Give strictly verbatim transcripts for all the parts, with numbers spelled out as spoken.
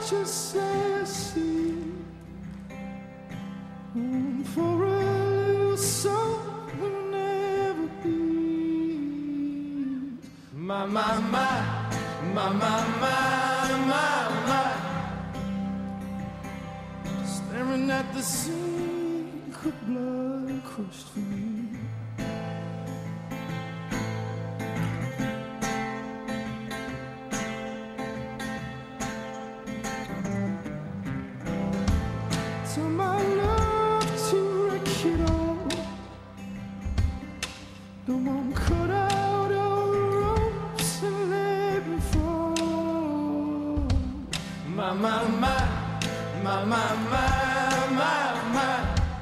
just say I see. Mm, for a little soul will never be. My, my, my, my, my, my, my, my. Staring at the sink of blood crushed for me. Tell my love to wreck it all. The one cut out all the ropes and let me fall. My, my, my, my, my, my, my, my.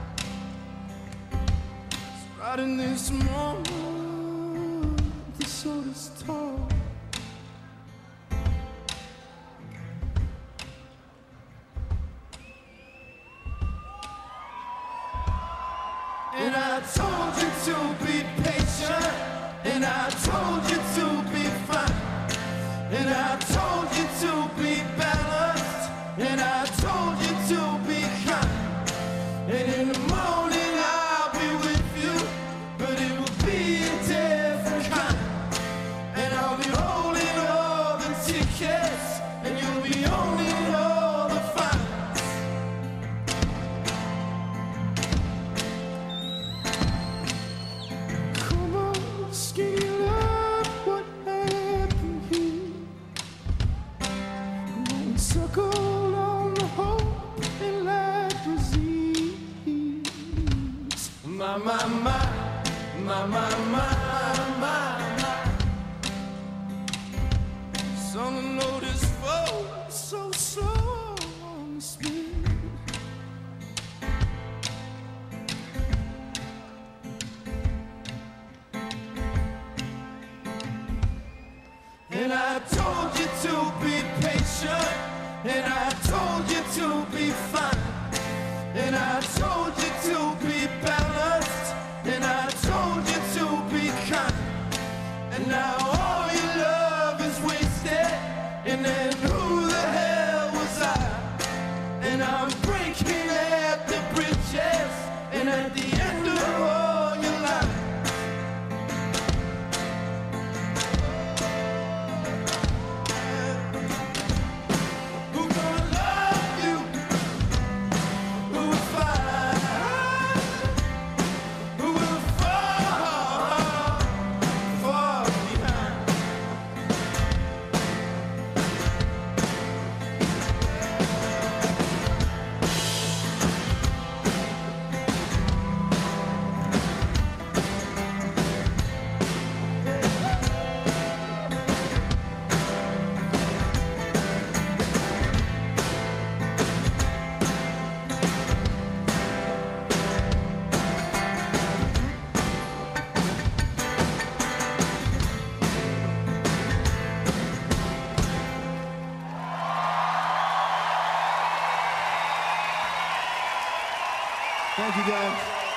It's right in this moment the soul is tall. And I told you to be patient, and I told you to be fine, and I told you to be balanced, and I told you to be kind. And in the morning I'll be with you, but it will be a different kind. And I'll be holding all the tickets, and you'll be owning all the fines. Skinny love, what happened here? Going circle on the hope and life was ease. My, my, my, my, my, my, my, my. Sun and notice fall so slow on the speed. And I told you to be patient, and I told you to be fine, and I told you to be balanced, and I told you to be kind. And now all your love is wasted, and then who the hell was I? And I'm breaking at the bridges, and at the end of all your life. Thank you, guys.